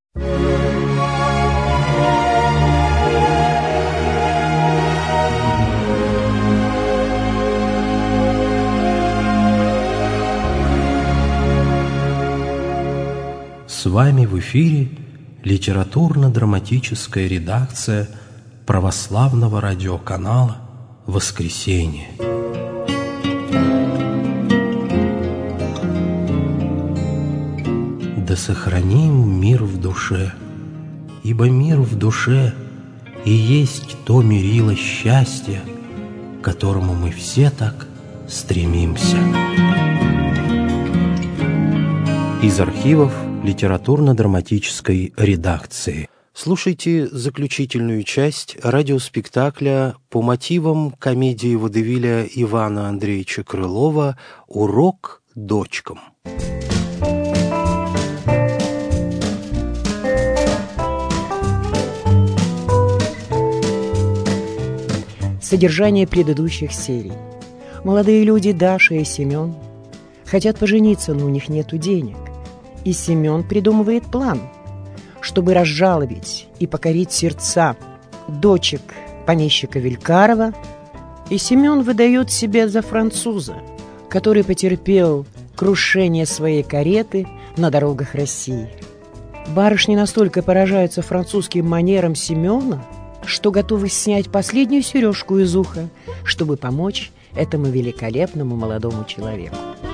С вами в эфире литературно-драматическая редакция православного радиоканала «Воскресенье». Да сохраним мир в душе, ибо мир в душе и есть то мерило счастья, к которому мы все так стремимся. Из архивов литературно-драматической редакции. Слушайте заключительную часть радиоспектакля по мотивам комедии водевиля Ивана Андреевича Крылова «Урок дочкам». Содержание предыдущих серий. Молодые люди Даша и Семен хотят пожениться, но у них нету денег. И Семен придумывает план, чтобы разжалобить и покорить сердца дочек помещика Вилькарова. И Семен выдает себя за француза, который потерпел крушение своей кареты на дорогах России. Барышни настолько поражаются французским манерам Семена, что готовы снять последнюю сережку из уха, чтобы помочь этому великолепному молодому человеку.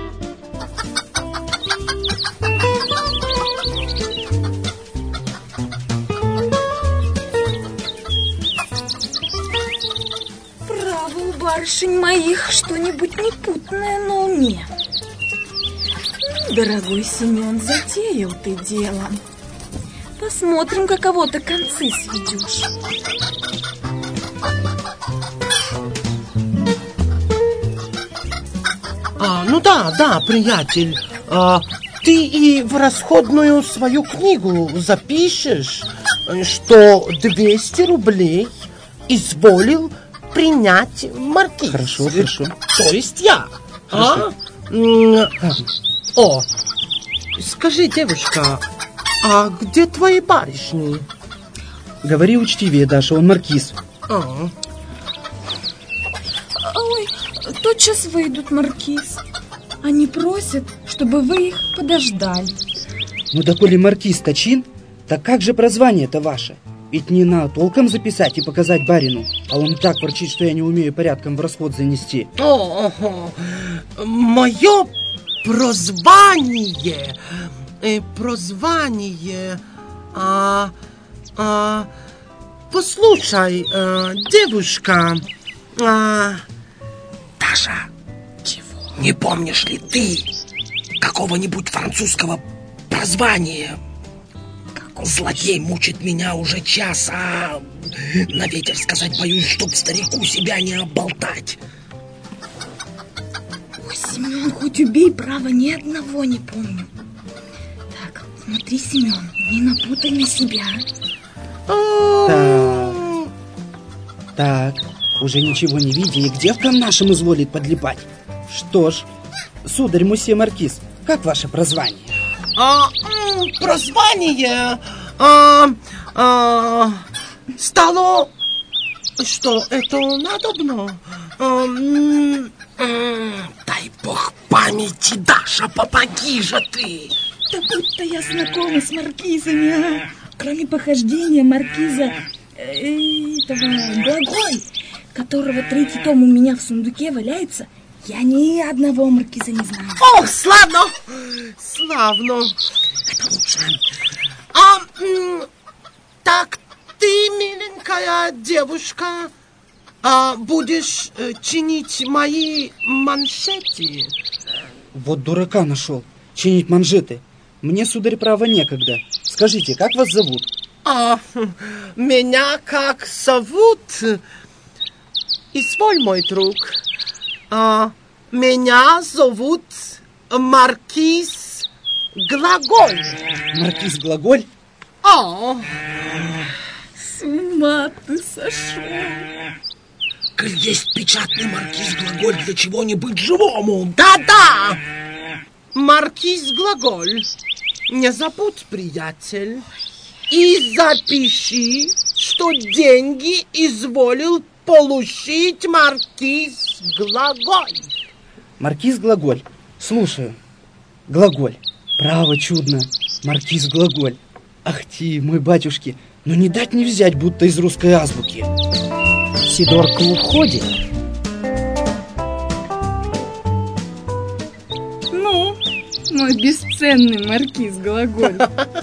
Барышень моих что-нибудь непутное на уме. Дорогой Семен, затеял ты дело. Посмотрим, каково ты концы сведешь. Ну да, приятель. Ты и в расходную свою книгу запишешь, что 200 рублей изволил принять маркиз. Хорошо. То есть я. Скажи, девушка, а где твои барышни? Говори учтивее, Даша, он маркиз. Ой, тотчас выйдут, маркиз. Они просят, чтобы вы их подождали. Ну да коли маркиз точин, так как же прозвание-то ваше? Ведь не надо толком записать и показать барину, а он так ворчит, что я не умею порядком в расход занести. Мое прозвание... Послушай, девушка... Даша, чего? Не помнишь ли ты какого-нибудь французского прозвания? Злодей мучит меня уже час, а на ветер сказать боюсь, чтоб старику себя не оболтать. Ой, Семен, хоть убей, право, ни одного не помню. Так, смотри, Семен, не напутай на себя. Так, уже ничего не видя, и к девкам нашим изволит подлипать. Что ж, сударь мусье маркиз, как ваше прозвание? Прозвание стало... Что, это надобно? Дай бог памяти, Даша, помоги же ты! Да будто я знакома с маркизами, а? Кроме похождения маркиза этого Глаголь, которого 3-й том у меня в сундуке валяется, я ни одного маркиза не знаю. Ох, славно! Это лучше. Так ты, миленькая девушка, будешь чинить мои манжеты? Вот дурака нашел. Чинить манжеты. Мне, сударь, право некогда. Скажите, как вас зовут? Меня как зовут? Изволь, мой друг. Меня зовут маркиз Глаголь. Маркиз Глаголь? С ума ты сошел. Коль есть печатный маркиз Глаголь, для чего не быть живому? Да-да! Маркиз Глаголь, не забудь, приятель. и запиши, что деньги изволил получить маркиз Глаголь. Маркиз Глаголь, слушаю. Глаголь, право чудно, маркиз Глаголь. Ах ты, мой батюшки, ну не дать не взять, будто из русской азбуки. Сидорка уходит. Ну, мой бесценный маркиз Глаголь.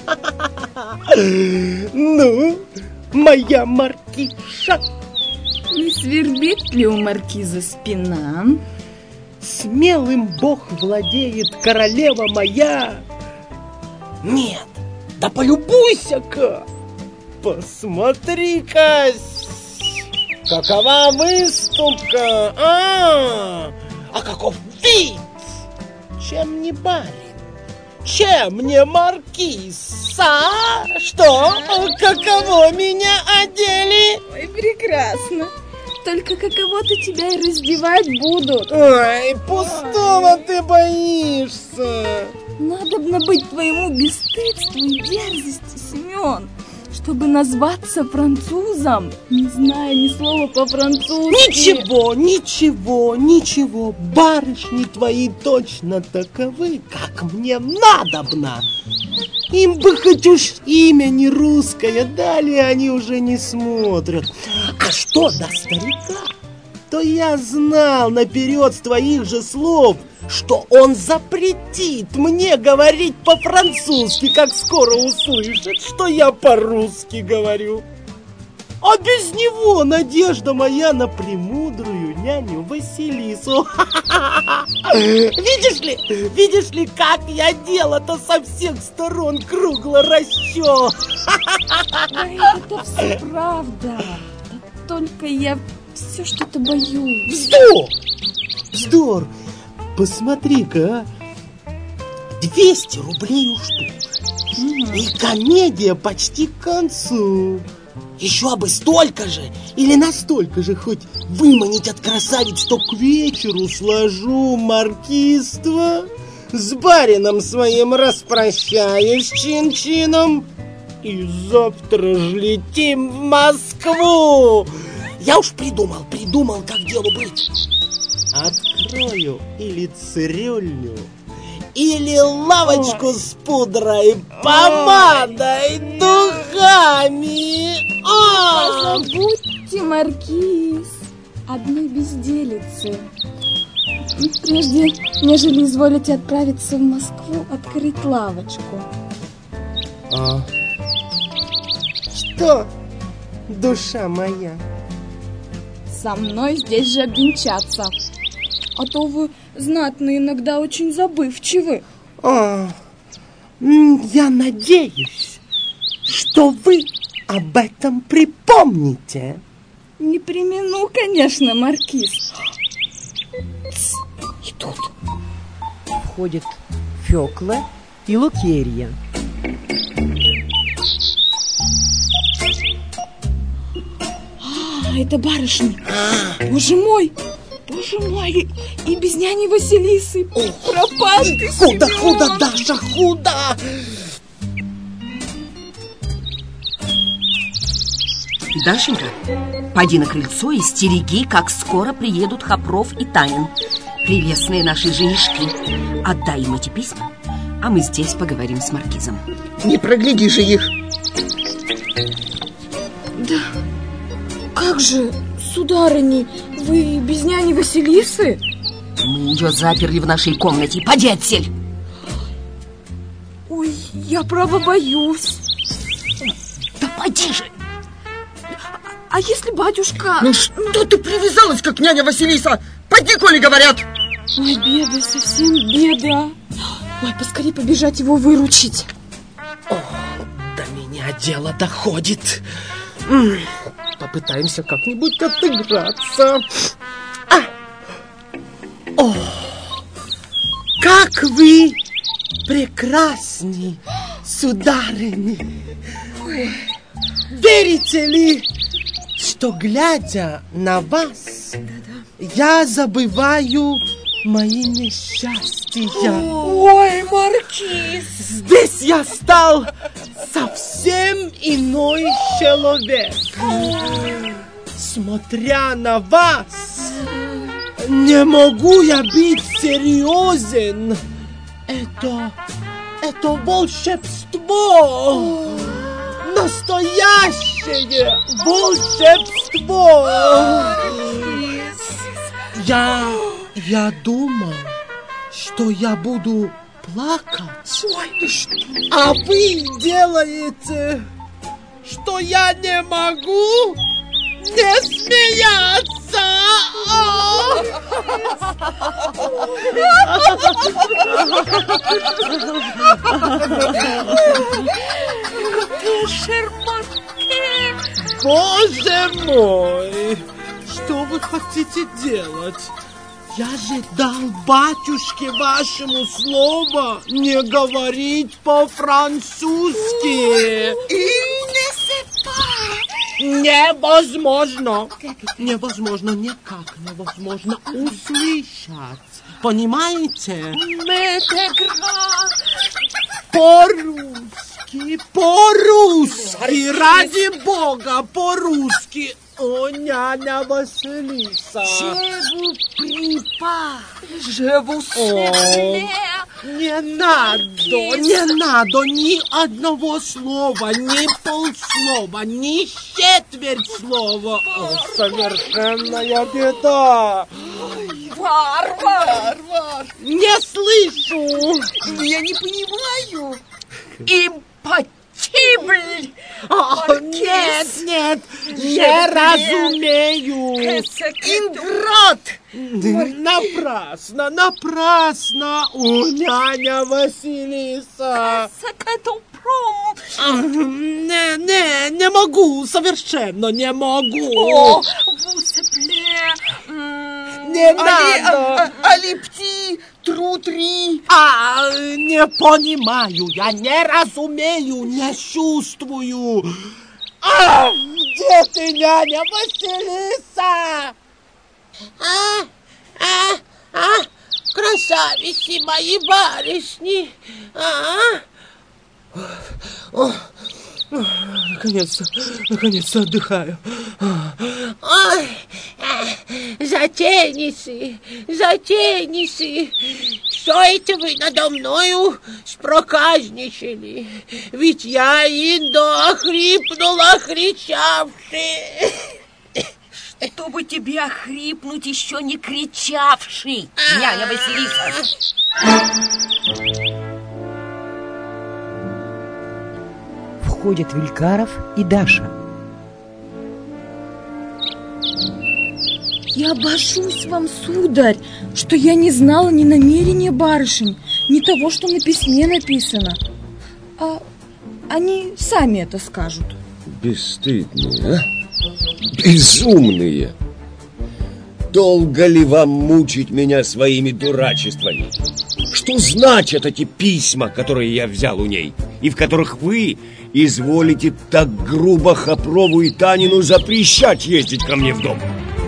Ну, моя маркиша. Не свербит ли у маркиза спина? Смелым бог владеет, королева моя. Нет, да полюбуйся-ка. Посмотри-ка, какова выступка. А каков вид. Чем не барин, чем не маркиз, а? Что? Каково меня одели? Ой, прекрасно. Только каково-то тебя и раздевать будут. Ой, пустого ты боишься. Надобно быть твоему бесстыдству и дерзости, Семен, чтобы назваться французом, не зная ни слова по-французски. Ничего, барышни твои точно таковы, как мне надобно. Им бы хоть уж имя не русское дали, они уже не смотрят. А что до старика, то я знал наперед с твоих же слов, что он запретит мне говорить по-французски, как скоро услышит, что я по-русски говорю. А без него надежда моя на премудрую няню Василису. Видишь ли, как я дело-то со всех сторон кругло расчел. Ой, это все правда. Да только я все что-то боюсь. Вздор! Посмотри-ка, 200 рублей у штуки. И комедия почти к концу. Еще бы столько же или настолько же хоть выманить от красавиц, что к вечеру сложу маркизство, с барином своим распрощаюсь чин-чином, и завтра ж летим в Москву. Я уж придумал, как делу быть. Открою или цирюльню, или лавочку с пудрой, помадой, духами. Забудьте, маркиз, одной безделицы. Прежде, нежели изволите отправиться в Москву, открыть лавочку. Что, душа моя? Со мной здесь же обвенчаться. А то вы, знатные, иногда очень забывчивы. Я надеюсь, что вы об этом припомните. Не премину, конечно, маркиз. Идут. Входит Фёкла и Лукерья. Это барышни. Боже мой, и без няни Василисы. Пропал ты, Семен. Худо, Даша, худо. Дашенька, пойди на крыльцо и стереги, как скоро приедут Хопров и Танин, прелестные наши женишки. Отдай им эти письма, а мы здесь поговорим с маркизом. Не прогляди же их. Да, как же, сударыни, вы без няни Василисы? Мы ее заперли в нашей комнате. Поди отсель. Ой, я право боюсь. Да поди же. А если батюшка... Ну что ты привязалась, как няня Василиса? Поди, коли говорят. Ой, беда, совсем беда. Ой, поскорее побежать его выручить. До меня дело доходит. Попытаемся как-нибудь отыграться. Как вы прекрасны, сударыни. Верите ли, что, глядя на вас, я забываю мои несчастья? Ой, маркиз! Здесь я стал совсем иной человек. Смотря на вас, не могу я быть серьезен. Это волшебство. Настоящее волшебство. Я думал, что я буду плакать. А вы делаете, что я не могу не смеяться. Боже мой, что вы хотите делать? Я же дал батюшке вашему слово не говорить по-французски. Невозможно. Невозможно, никак невозможно услышать. Понимаете? По-русски, ради Бога, по-русски. О, няня Василиса. Не надо ни одного слова, ни полслова, ни четверть слова. О, совершенная беда. Варвар! Не слышу. Я не понимаю. Импотибль! Нет, не разумею. Инграт! Напрасно, о, няня Василиса. Не могу, совершенно не могу. Не надо. Алипти, трутри. Не понимаю, я не разумею, не чувствую. Где ты, няня Василиса? Красавицы мои барышни. Наконец-то отдыхаю. Ой, затейницы. Что это вы надо мною спроказничали? Ведь я и охрипнула, кричавши. Чтобы тебе охрипнуть, еще не кричавший, няня Василиса. Входят Вилькаров и Даша. Я божусь вам, сударь, что я не знала ни намерения барышень, ни того, что на письме написано. А они сами это скажут. Бесстыдные, а? Безумные! Долго ли вам мучить меня своими дурачествами? Что значат эти письма, которые я взял у ней, и в которых вы изволите так грубо Хопрову и Танину запрещать ездить ко мне в дом?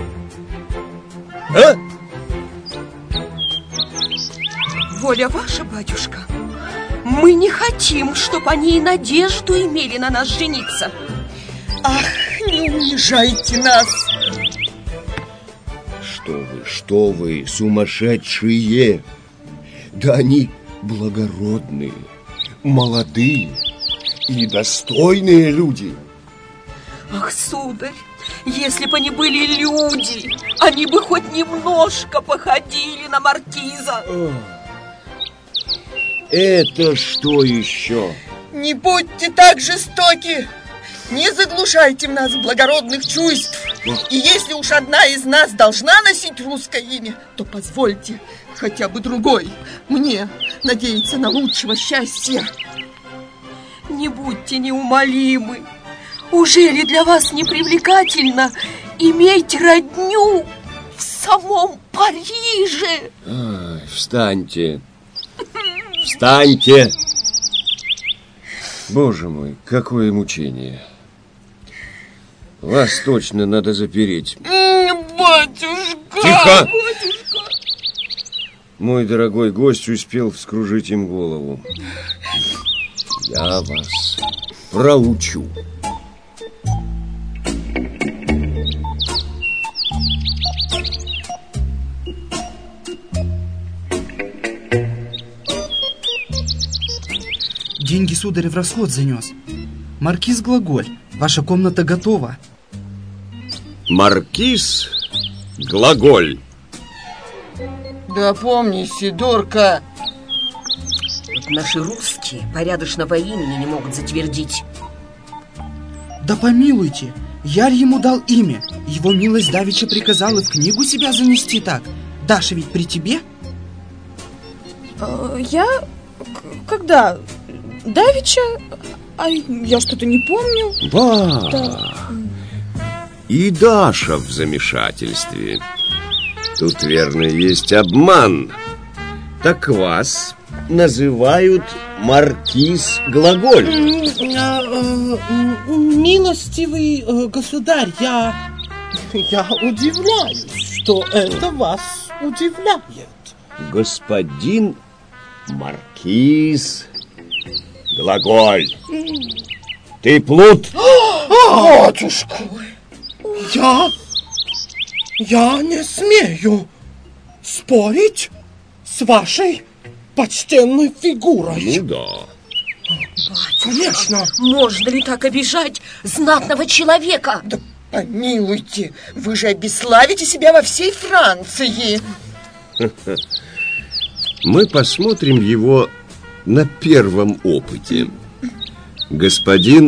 А? Воля ваша, батюшка. Мы не хотим, чтобы они и надежду имели на нас жениться. Ах, не унижайте нас! Что вы, сумасшедшие! Да они благородные, молодые и достойные люди. Ах, сударь, если бы они были люди, они бы хоть немножко походили на маркиза. Это что еще? Не будьте так жестоки. Не заглушайте в нас благородных чувств. И если уж одна из нас должна носить русское имя, то позвольте хотя бы другой мне надеяться на лучшего счастья. Не будьте неумолимы. Ужели для вас не привлекательно иметь родню в самом Париже? Встаньте. Встаньте. Боже мой, какое мучение. Вас точно надо запереть. Батюшка! Тихо! Мой дорогой гость успел вскружить им голову. Я вас проучу. Деньги, сударь, в расход занес. Маркиз Глаголь, ваша комната готова. Маркиз Глаголь. Да помни, Сидорка. Наши русские порядочного имени не могут затвердить. Да помилуйте, я ему дал имя. Его милость давеча приказала в книгу себя занести так. Даша ведь при тебе? Я? Когда? Давеча? А я что-то не помню. Ба! Да. И Даша в замешательстве. Тут, верно, есть обман. Так вас называют маркиз Глаголь. Милостивый государь, я удивляюсь, что это вас удивляет. Господин маркиз Глаголь, ты плут? Батюшка, я не смею спорить с вашей почтенной фигурой. Ну да. Конечно. Можно ли так обижать знатного человека? Да помилуйте, вы же обесславите себя во всей Франции. Мы посмотрим его на первом опыте. Господин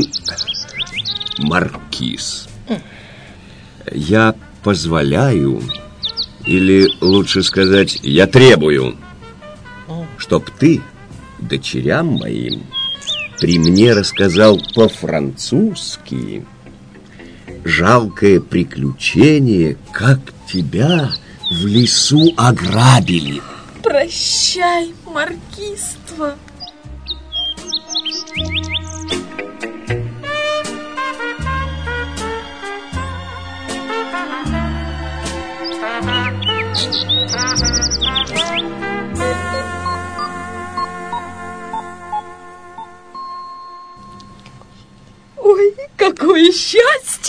маркиз, я позволяю, или лучше сказать, я требую, чтоб ты дочерям моим при мне рассказал по-французски жалкое приключение, как тебя в лесу ограбили. Прощай, маркизство. Ой, какое счастье!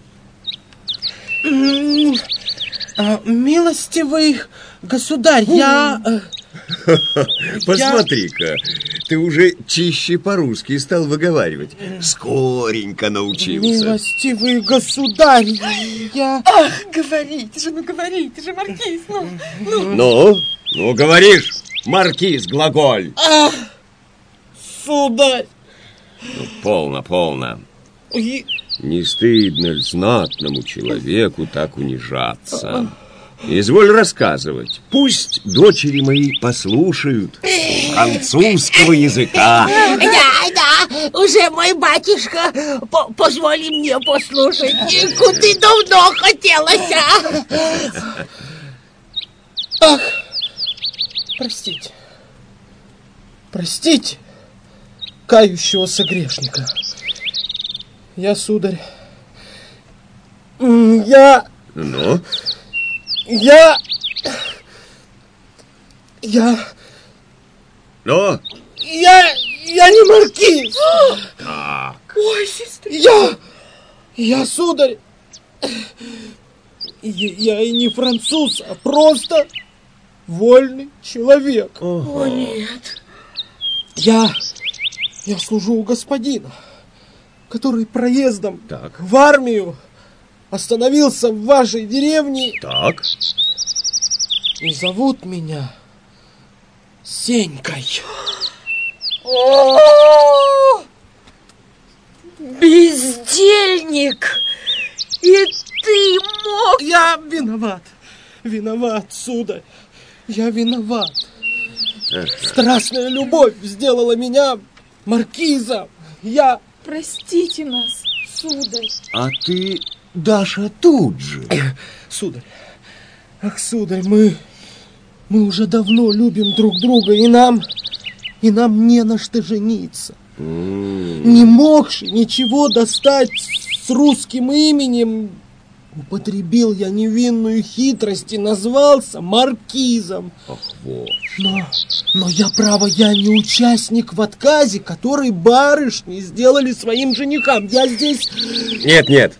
Милостивый государь, я... Посмотри-ка, ты уже чище по-русски стал выговаривать. Скоренько научился. Милостивый государь, я... Ах, говорите же, маркиз, Ну, говоришь, маркиз Глаголь. Сударь. Ну, полно. Не стыдно ли знатному человеку так унижаться? Изволь рассказывать. Пусть дочери мои послушают французского языка. Да, уже мой батюшка позволи мне послушать. Куда давно хотелось, Ах, простите, кающегося грешника. Я, сударь, я Ну? Ну? Я не маркиз. Так. Ой, сестра. Я, сударь, я и не француз, а просто вольный человек. О, нет. Я служу у господина, который проездом Так. в армию остановился в вашей деревне. Так. И зовут меня Сенькой. О, бездельник! И ты мог... Я виноват, сударь. Я виноват. Страстная любовь сделала меня маркизом. Я... Простите нас, сударь. А ты, Даша, тут же. Сударь, сударь, мы уже давно любим друг друга, и нам не на что жениться. Не могши ничего достать с русским именем, Употребил я невинную хитрость и назвался маркизом. Ах, вот. Но я не участник в отказе, который барышни сделали своим женихам. Я здесь... Нет.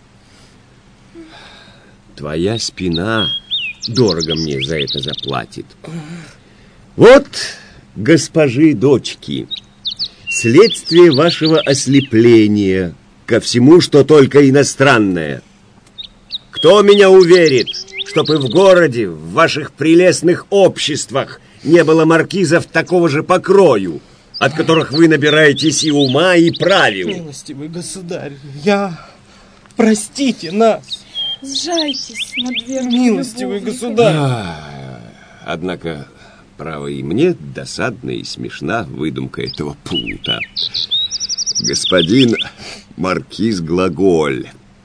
Твоя спина дорого мне за это заплатит. Вот, госпожи дочки, следствие вашего ослепления ко всему, что только иностранное. Кто меня уверит, чтоб и в городе, в ваших прелестных обществах не было маркизов такого же покрою, от которых вы набираетесь и ума, и правил? Милостивый государь, простите нас. Сжайтесь над верой. Милостивый государь. Однако, право, и мне досадна и смешна выдумка этого плута. Господин маркиз Глаголь,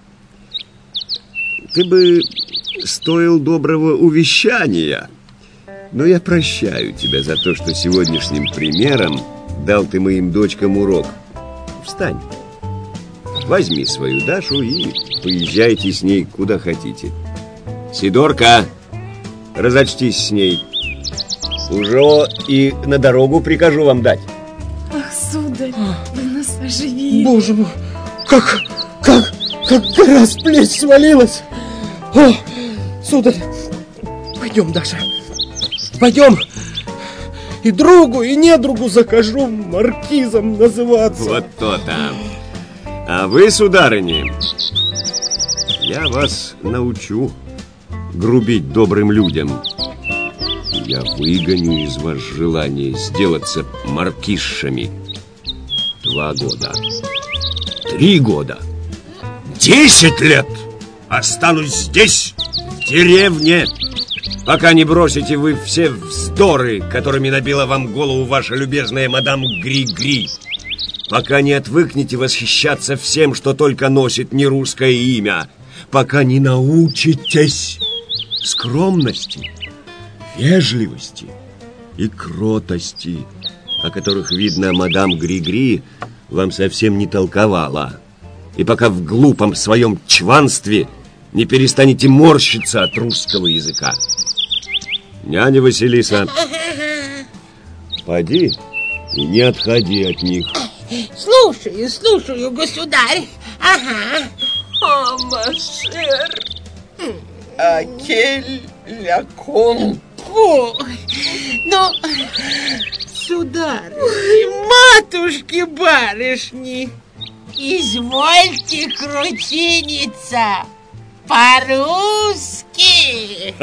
ты бы стоил доброго увещания, но я прощаю тебя за то, что сегодняшним примером дал ты моим дочкам урок. Встань, возьми свою Дашу и поезжайте с ней куда хотите. Сидорка, разочтись с ней. Уже и на дорогу прикажу вам дать. Ах, сударь, вы нас оживили. Боже мой, как гора с плеч свалилась. О, сударь, пойдем, Даша, пойдем. И другу, и недругу закажу маркизом называться. Вот то-то. А вы, сударыни, я вас научу грубить добрым людям. Я выгоню из вас желание сделаться маркизшами. 2 года, 3 года, 10 лет останусь здесь, в деревне, пока не бросите вы все вздоры, которыми набила вам голову ваша любезная мадам Гри-Гри, пока не отвыкнете восхищаться всем, что только носит нерусское имя, пока не научитесь скромности, вежливости и кротости, о которых, видно, мадам Гри-Гри вам совсем не толковала, и пока в глупом своем чванстве не перестанете морщиться от русского языка. Няня Василиса, поди и не отходи от них. Слушаю, государь. Ага. А, машер, акель ля кон. Ну, сударь, матушки-барышни, извольте кручиниться по-русски.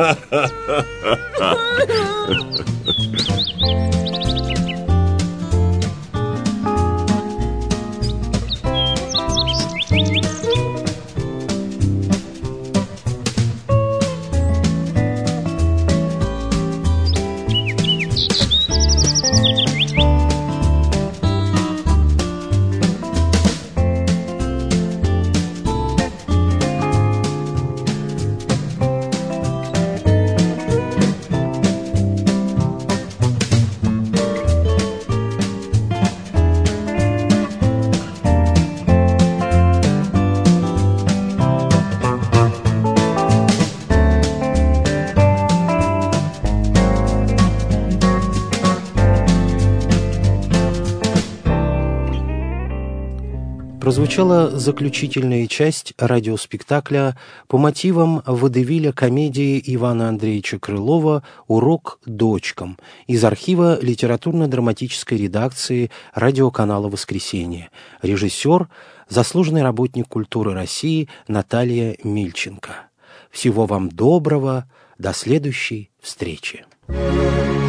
Прозвучала заключительная часть радиоспектакля по мотивам водевиля комедии Ивана Андреевича Крылова «Урок дочкам» из архива литературно-драматической редакции радиоканала «Воскресенье». Режиссер – заслуженный работник культуры России Наталья Мильченко. Всего вам доброго, до следующей встречи.